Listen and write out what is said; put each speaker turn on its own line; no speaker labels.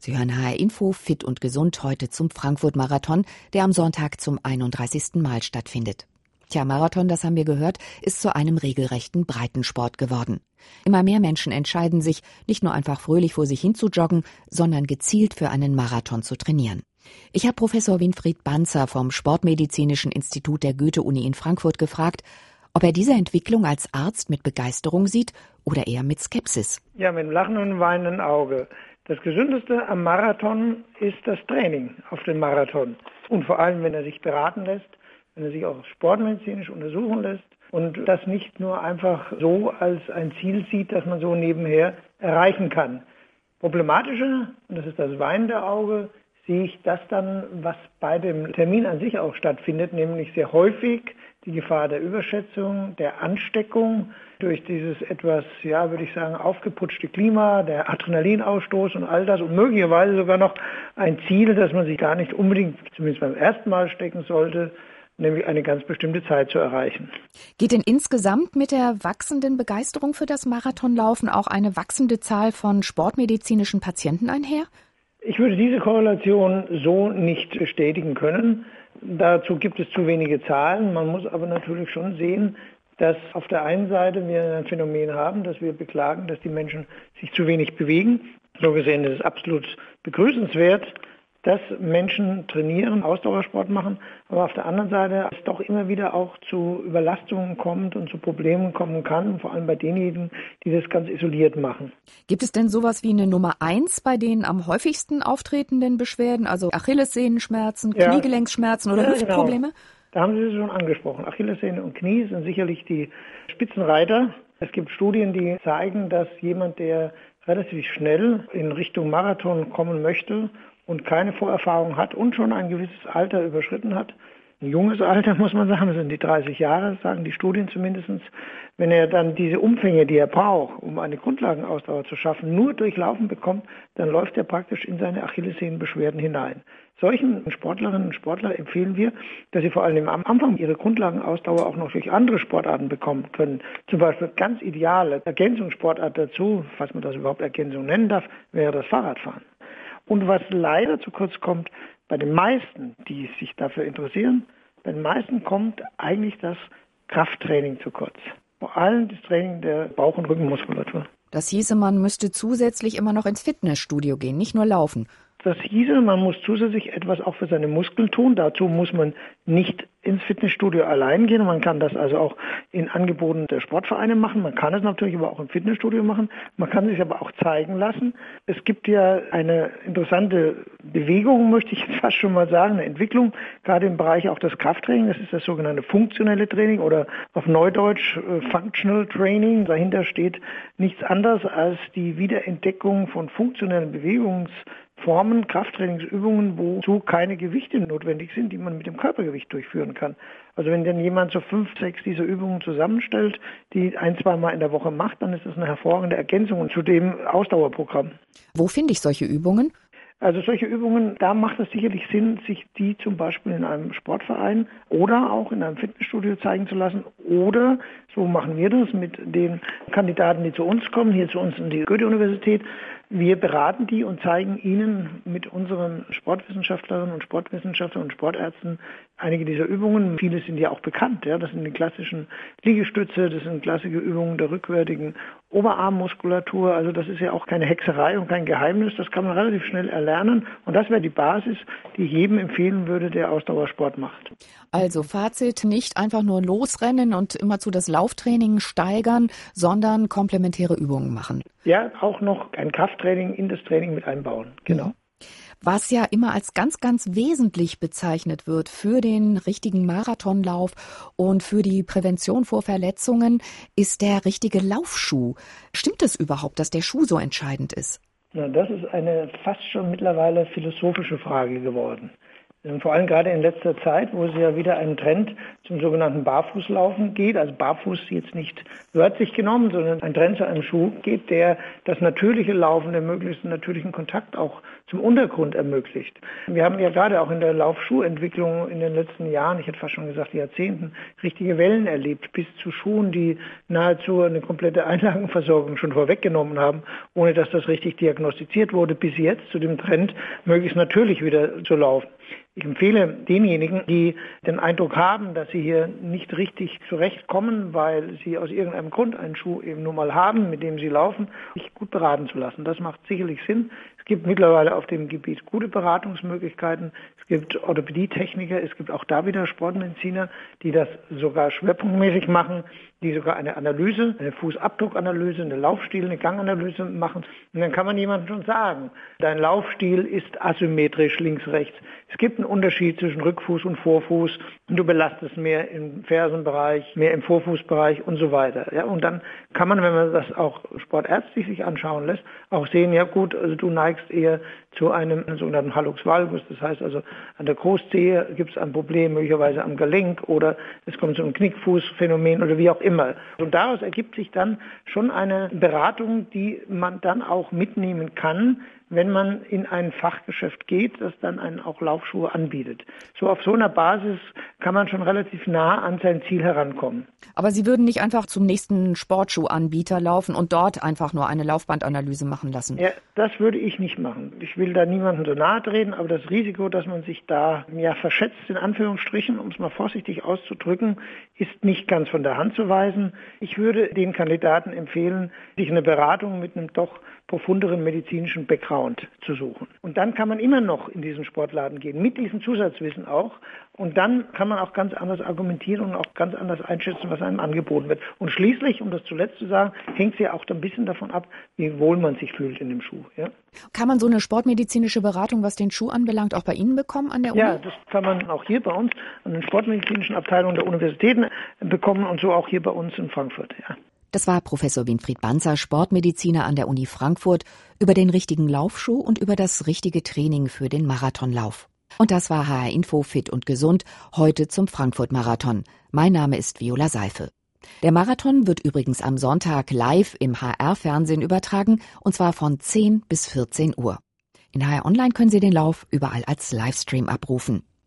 Sie hören HR Info, fit und gesund, heute zum Frankfurt-Marathon, der am Sonntag zum 31. Mal stattfindet. Tja, Marathon, das haben wir gehört, ist zu einem regelrechten Breitensport geworden. Immer mehr Menschen entscheiden sich, nicht nur einfach fröhlich vor sich hin zu joggen, sondern gezielt für einen Marathon zu trainieren. Ich habe Professor Winfried Banzer vom Sportmedizinischen Institut der Goethe-Uni in Frankfurt gefragt, ob er diese Entwicklung als Arzt mit Begeisterung sieht oder eher mit Skepsis.
Ja, mit einem lachenden und weinenden Auge. Das Gesündeste am Marathon ist das Training auf den Marathon. Und vor allem, wenn er sich beraten lässt, wenn er sich auch sportmedizinisch untersuchen lässt und das nicht nur einfach so als ein Ziel sieht, das man so nebenher erreichen kann. Problematischer, und das ist das weinende Auge, sehe ich das dann, was bei dem Termin an sich auch stattfindet, nämlich sehr häufig die Gefahr der Überschätzung, der Ansteckung durch dieses etwas, ja, würde ich sagen, aufgeputschte Klima, der Adrenalinausstoß und all das und möglicherweise sogar noch ein Ziel, das man sich gar nicht unbedingt, zumindest beim ersten Mal stecken sollte, nämlich eine ganz bestimmte Zeit zu erreichen.
Geht denn insgesamt mit der wachsenden Begeisterung für das Marathonlaufen auch eine wachsende Zahl von sportmedizinischen Patienten einher?
Ich würde diese Korrelation so nicht bestätigen können. Dazu gibt es zu wenige Zahlen. Man muss aber natürlich schon sehen, dass auf der einen Seite wir ein Phänomen haben, dass wir beklagen, dass die Menschen sich zu wenig bewegen. So gesehen ist es absolut begrüßenswert, dass Menschen trainieren, Ausdauersport machen, aber auf der anderen Seite es doch immer wieder auch zu Überlastungen kommt und zu Problemen kommen kann, vor allem bei denjenigen, die das ganz isoliert machen.
Gibt es denn sowas wie eine Nummer 1 bei den am häufigsten auftretenden Beschwerden, also Achillessehnenschmerzen, Kniegelenksschmerzen oder Hüftprobleme?
Genau. Da haben Sie es schon angesprochen. Achillessehne und Knie sind sicherlich die Spitzenreiter. Es gibt Studien, die zeigen, dass jemand, der relativ schnell in Richtung Marathon kommen möchte und keine Vorerfahrung hat und schon ein gewisses Alter überschritten hat, ein junges Alter muss man sagen, das sind die 30 Jahre, sagen die Studien zumindest, wenn er dann diese Umfänge, die er braucht, um eine Grundlagenausdauer zu schaffen, nur durchlaufen bekommt, dann läuft er praktisch in seine Achillessehnenbeschwerden hinein. Solchen Sportlerinnen und Sportler empfehlen wir, dass sie vor allem am Anfang ihre Grundlagenausdauer auch noch durch andere Sportarten bekommen können. Zum Beispiel ganz ideale Ergänzungssportart dazu, falls man das überhaupt Ergänzung nennen darf, wäre das Fahrradfahren. Und was leider zu kurz kommt, bei den meisten, die sich dafür interessieren, bei den meisten kommt eigentlich das Krafttraining zu kurz. Vor allem das Training der Bauch- und Rückenmuskulatur.
Das hieße, man müsste zusätzlich immer noch ins Fitnessstudio gehen, nicht nur laufen.
Das hieße, man muss zusätzlich etwas auch für seine Muskeln tun. Dazu muss man nicht ins Fitnessstudio allein gehen. Man kann das also auch in Angeboten der Sportvereine machen. Man kann es natürlich aber auch im Fitnessstudio machen. Man kann sich aber auch zeigen lassen. Es gibt ja eine interessante Bewegung, möchte ich jetzt fast schon mal sagen, eine Entwicklung, gerade im Bereich auch des Krafttraining. Das ist das sogenannte funktionelle Training oder auf Neudeutsch Functional Training. Dahinter steht nichts anderes als die Wiederentdeckung von funktionellen Bewegungsformen, Krafttrainingsübungen, wozu keine Gewichte notwendig sind, die man mit dem Körpergewicht durchführen kann. Also wenn dann jemand so 5, 6 dieser Übungen zusammenstellt, die 1-2 Mal in der Woche macht, dann ist das eine hervorragende Ergänzung zu dem Ausdauerprogramm.
Wo finde ich solche Übungen?
Also solche Übungen, da macht es sicherlich Sinn, sich die zum Beispiel in einem Sportverein oder auch in einem Fitnessstudio zeigen zu lassen. Oder, so machen wir das mit den Kandidaten, die zu uns kommen, hier zu uns in die Goethe-Universität. Wir beraten die und zeigen ihnen mit unseren Sportwissenschaftlerinnen und Sportwissenschaftlern und Sportärzten einige dieser Übungen. Viele sind ja auch bekannt. Ja, das sind die klassischen Liegestütze, das sind klassische Übungen der rückwärtigen Oberarmmuskulatur. Also das ist ja auch keine Hexerei und kein Geheimnis. Das kann man relativ schnell erlernen. Und das wäre die Basis, die ich jedem empfehlen würde, der Ausdauersport macht.
Also Fazit, nicht einfach nur losrennen und immerzu das Lauftraining steigern, sondern komplementäre Übungen machen.
Ja, auch noch ein Krafttraining in das Training mit einbauen. Genau.
Was ja immer als ganz, ganz wesentlich bezeichnet wird für den richtigen Marathonlauf und für die Prävention vor Verletzungen, ist der richtige Laufschuh. Stimmt es überhaupt, dass der Schuh so entscheidend ist?
Na, das ist eine fast schon mittlerweile philosophische Frage geworden. Vor allem gerade in letzter Zeit, wo es ja wieder einen Trend zum sogenannten Barfußlaufen geht, also Barfuß jetzt nicht wörtlich genommen, sondern ein Trend zu einem Schuh geht, der das natürliche Laufen, den möglichst natürlichen Kontakt auch zum Untergrund ermöglicht. Wir haben ja gerade auch in der Laufschuhentwicklung in den letzten Jahren, ich hätte fast schon gesagt Jahrzehnten, richtige Wellen erlebt, bis zu Schuhen, die nahezu eine komplette Einlagenversorgung schon vorweggenommen haben, ohne dass das richtig diagnostiziert wurde, bis jetzt zu dem Trend, möglichst natürlich wieder zu laufen. Ich empfehle denjenigen, die den Eindruck haben, dass sie hier nicht richtig zurechtkommen, weil sie aus irgendeinem Grund einen Schuh eben nun mal haben, mit dem sie laufen, sich gut beraten zu lassen. Das macht sicherlich Sinn. Es gibt mittlerweile auf dem Gebiet gute Beratungsmöglichkeiten. Es gibt Orthopädietechniker, es gibt auch da wieder Sportmediziner, die das sogar schwerpunktmäßig machen, die sogar eine Analyse, eine Fußabdruckanalyse, eine Laufstil, eine Ganganalyse machen. Und dann kann man jemandem schon sagen, dein Laufstil ist asymmetrisch links-rechts. Es gibt einen Unterschied zwischen Rückfuß und Vorfuß und du belastest mehr im Fersenbereich, mehr im Vorfußbereich und so weiter. Ja, und dann kann man, wenn man das auch sportärztlich sich anschauen lässt, auch sehen, ja gut, also du neigst eher zu einem sogenannten Hallux valgus, das heißt also an der Großzehe gibt es ein Problem, möglicherweise am Gelenk oder es kommt zu einem Knickfußphänomen oder wie auch immer. Und daraus ergibt sich dann schon eine Beratung, die man dann auch mitnehmen kann, wenn man in ein Fachgeschäft geht, das dann einen auch Laufschuhe anbietet. So auf so einer Basis kann man schon relativ nah an sein Ziel herankommen.
Aber Sie würden nicht einfach zum nächsten Sportschuhanbieter laufen und dort einfach nur eine Laufbandanalyse machen lassen?
Ja, das würde ich nicht machen. Ich will da niemandem so nahe treten, aber das Risiko, dass man sich da verschätzt, in Anführungsstrichen, um es mal vorsichtig auszudrücken, ist nicht ganz von der Hand zu weisen. Ich würde den Kandidaten empfehlen, sich eine Beratung mit einem doch profunderen medizinischen Background zu suchen. Und dann kann man immer noch in diesen Sportladen gehen, mit diesem Zusatzwissen auch. Und dann kann man auch ganz anders argumentieren und auch ganz anders einschätzen, was einem angeboten wird. Und schließlich, um das zuletzt zu sagen, hängt es ja auch ein bisschen davon ab, wie wohl man sich fühlt in dem Schuh. Ja?
Kann man so eine sportmedizinische Beratung, was den Schuh anbelangt, auch bei Ihnen bekommen an der Uni?
Ja, das kann man auch hier bei uns an den sportmedizinischen Abteilungen der Universitäten bekommen und so auch hier bei uns in Frankfurt. Ja.
Das war Professor Winfried Banzer, Sportmediziner an der Uni Frankfurt, über den richtigen Laufschuh und über das richtige Training für den Marathonlauf. Und das war HR Info Fit und Gesund, heute zum Frankfurt-Marathon. Mein Name ist Viola Seife. Der Marathon wird übrigens am Sonntag live im HR-Fernsehen übertragen, und zwar von 10 bis 14 Uhr. In HR Online können Sie den Lauf überall als Livestream abrufen.